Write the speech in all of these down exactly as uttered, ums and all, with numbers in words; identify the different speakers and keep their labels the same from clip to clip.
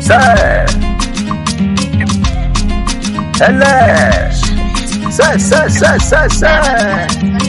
Speaker 1: Say, hello. Say, say, say, say, say.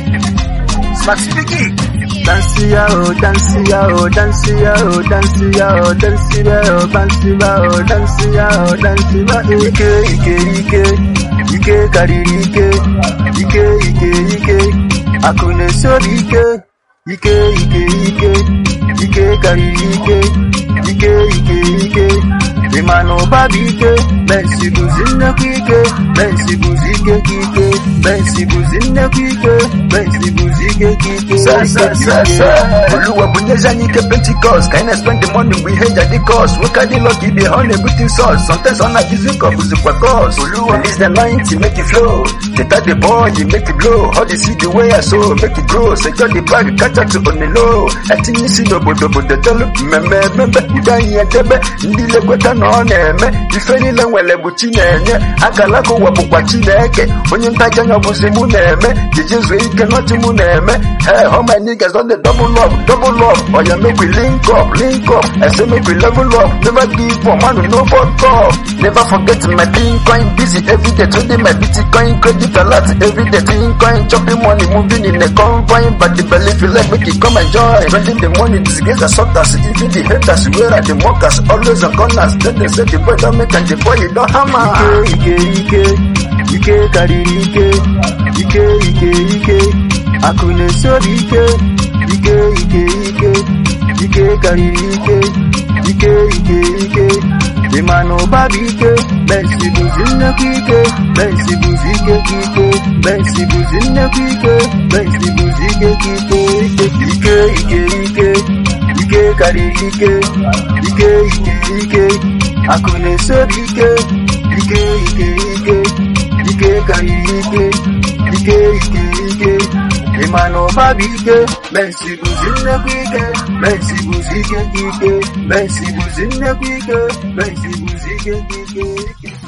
Speaker 1: Smart Vicky. Dance ya oh, dance ya oh, dance ya oh, dance ya oh, dance ya oh, dance ya oh, dance ya oh, dance ya oh. Ike, ike, ike, ike kariri ike, ike, ike, ike. Akune sori ike, ike, ike, ike, ike kariri ike, ike, ike, ike. Imano babi ike, mensi buzine kike, mensi buzike kike, mensi buzine kike, mensi buzike kike.
Speaker 2: Sir, sir, sir, sir. Oluwa bunyeza nike Pentecost. Can I spend the money we hate at the cost? We can the lucky the honey everything sauce. Sometimes on a busy cup is the cost. Oluwa release the ninety, make it flow. Take out the boy, you make it blow. How they see the way I saw, make it grow. Secure the bag, catch up to on the low. I think you see the bodo bodo tell membe membe. Udani ya tebe, ndile kweta no neme. Ifeni le wele buchi nenye. Akala ko wapu kwa chineke. Onye ntaja nyobuzi mu neme. Jejezu ike noti mu neme. Hey, all my niggas on the double up, double up. Oh yeah, make we link up, link up. I say make we level up. Never give up, man, no fuck up. Never forget my Bitcoin, busy every day. Trading my Bitcoin, credit a lot every day. Bitcoin, chopping money, moving in the convoy. But the belly feel like make it come and join. Spending the money, disgrace the suckers. Even the haters, where are the mockers? Always on corners. Then they say the boy don't make and the boy you don't hammer.
Speaker 1: Ike, Ike, Ike, Ike, kariri Ike, Ike, Ike, Ike. Akune sori ike, ike, ike, ike, ike kariri ike, ike, ike, ike. Imano babi ike, mensi buzine kike, mensi buzike kike, mensi buzine kike, mensi buzike kike. Ike, ike, ike, ike kariri ike, ike, ike, ike. Akune sori ike, ike, ike, ike, ike kariri ike, ike, ike, ike. Imano babike, mensi buzine kwike, mensi buzike kike, mensi buzine kwike, mensi buzike kike.